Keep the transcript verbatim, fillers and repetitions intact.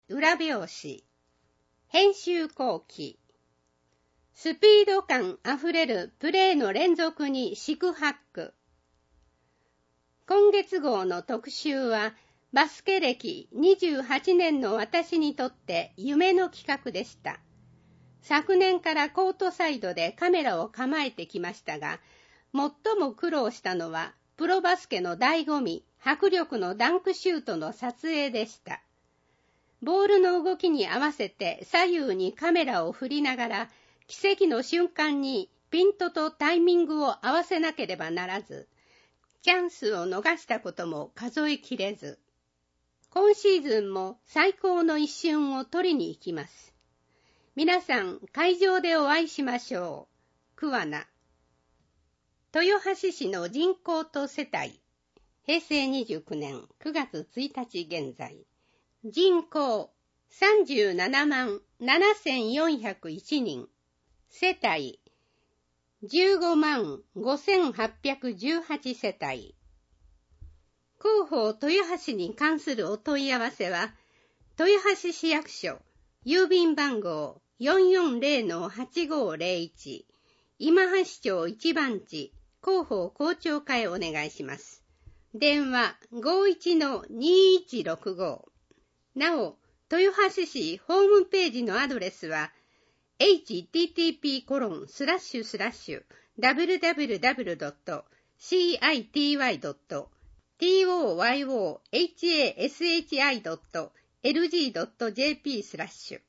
裏表紙。編集後期。スピード感あふれるプレーの連続に四苦八苦。今月号の特集は、バスケ歴にじゅうはちねんの私にとって夢の企画でした。昨年からコートサイドでカメラを構えてきましたが、最も苦労したのは、プロバスケの醍醐味、迫力のダンクシュートの撮影でした。ボールの動きに合わせて左右にカメラを振りながら、奇跡の瞬間にピントとタイミングを合わせなければならず、チャンスを逃したことも数えきれず、今シーズンも最高の一瞬を取りに行きます。皆さん、会場でお会いしましょう。桑名。豊橋市の人口と世帯。へいせいにじゅうきゅうねんくがつついたち現在。人口さんじゅうななまんななせんよんひゃくいちにん。世帯じゅうごまんごせんはっぴゃくじゅうはち世帯。広報豊橋に関するお問い合わせは、豊橋市役所、郵便番号 よんよんぜろのはちごぜろいち、今橋町一番地、広報校長課へお願いします。電話 ごいちのにいちろくご。なお、豊橋市ホームページのアドレスは、エイチティーティーピーコロンスラッシュスラッシュダブリューダブリューダブリュードットシーアイティーワイドットトヨハシドットエルジードットジェーピー スラッシュ